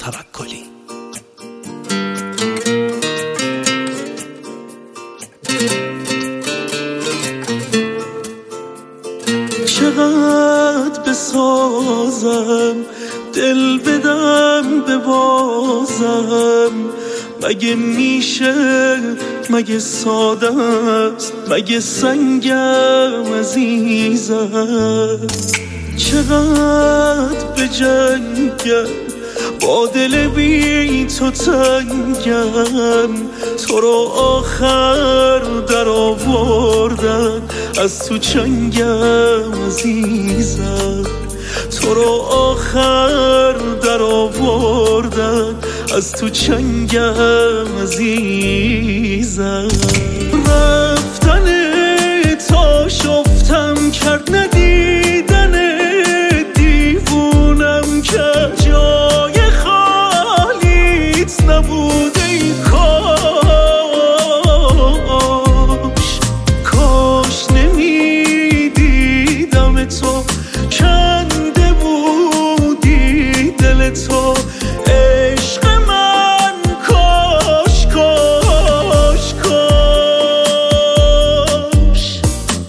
توکلی. چقدر بسازم دل بدم ببازم، مگه میشه، مگه ساده است، مگه سنگم عزیزم. چقدر بجنگم با دل بی تو تنگم، تو رو آخر در آوردن از تو چنگم عزیزم. تو رو آخر در آوردن از تو چنگم عزیزم. رفتن تا شفتم کرد ندیدن دیوونم که جای خالیت نبود ای کاش نمیدیدم تو کنده بودی دل تو عشق من کاش کاش کاش.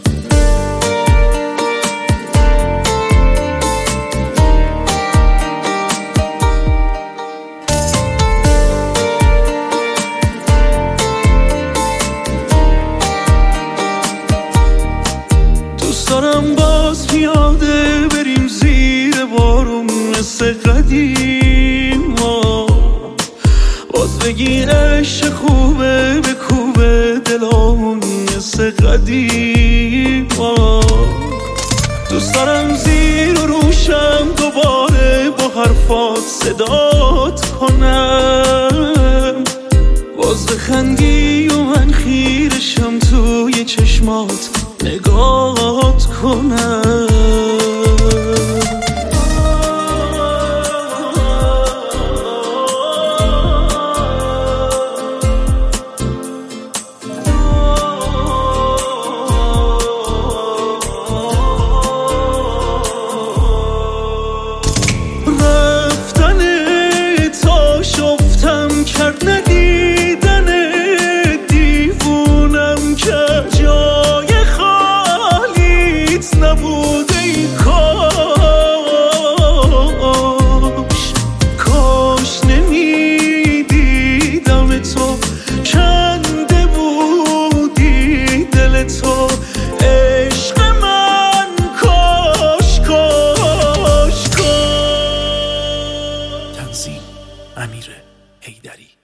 دوست دارم باز پیاده بریم زیر بارون مثل قدیم، باز بگی عشق خوبه بکوبه دلامون مثل قدیم. دوست دارم زیر و روشم دوباره با حرفات صدات کنم، باز بخندی و من خیرشم توی چشمات نگات کنم. رفتن تا شفتم کرد ندیدن دیوونم که جای خالیت نبود ای کاش نمیدیدم تو کنده بودی دل تو عشق من کاش کاش کاش. تنظیم امیر حیدری.